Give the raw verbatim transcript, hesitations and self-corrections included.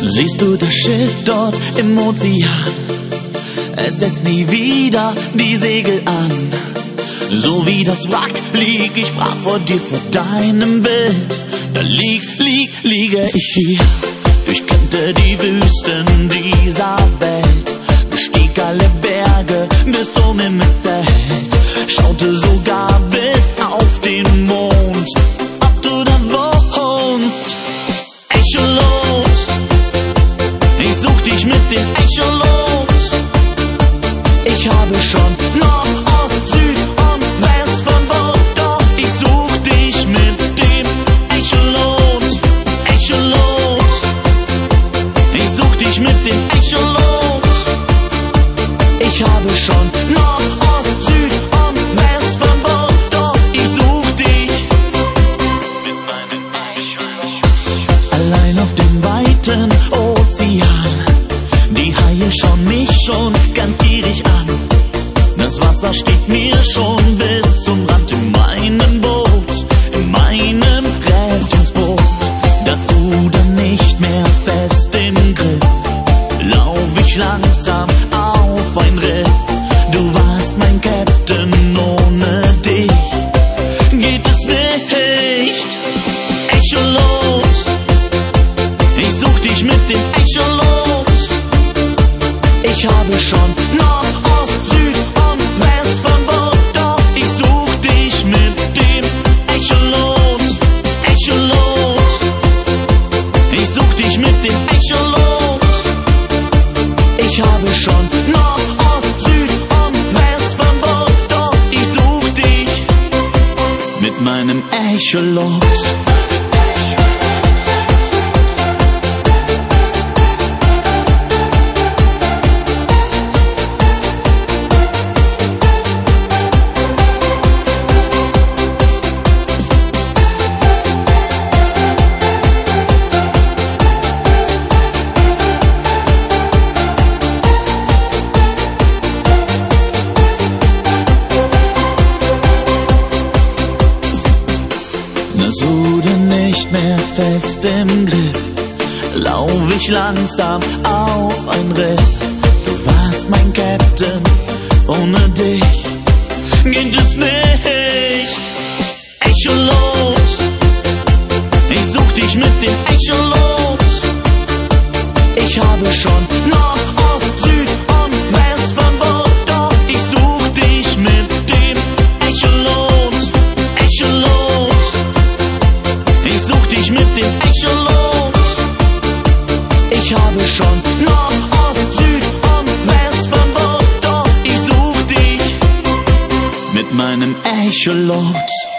Siehst du das Schiff dort im Ozean? Es setzt nie wieder die Segel an. So wie das Wrack lieg ich brach vor dir, vor deinem Bild. Da lieg, lieg, liege ich hier. Durchkämmte die Wüsten dieser Welt, bestieg alle Berge bis zum Himmelszelt, schaute sogar bis auf den Mond, ob du da wohnst. Echolot, ich such dich mit dem Echolot. Ich habe schon Nord, Ost, Süd und West von Bord, doch ich such dich mit dem Echolot. Echolot, ich such dich mit dem Echolot. Ich habe schon Nord, Ost, Süd und West von Bord, doch ich such dich mit meinem Echolot. Allein auf dem weiten Ozean, die Haie schauen mich schon ganz gierig an. Das Wasser steht mir schon bis zum Rand in meinem Boot, in meinem Rettungsboot. Das Ruder nicht mehr fest im Griff, lauf ich langsam auf ein Riff. Du warst mein Captain, ohne dich geht es nicht. Echolot, ich such dich mit dem Echolot. Ich habe schon Nord, Ost, Süd und West von Bord, doch ich such dich mit dem Echolot. Echolot, ich such dich mit dem Echolot. Ich habe schon Nord, Ost, Süd und West von Bord, doch ich such dich mit meinem Echolot. Das Ruder nicht mehr fest im Griff, lauf ich langsam auf ein Riff. Du warst mein Captain, ohne dich geht es nicht. Echolot, ich such dich mit dem Echolot. Ich habe schon Nord, Ost, Süd und West von Bord, doch ich such dich mit dem Echolot. Echolot, ich such dich mit dem Echolot. Ich habe schon Nord, Ost, Süd und West von Bord, doch ich such dich mit meinem Echolot.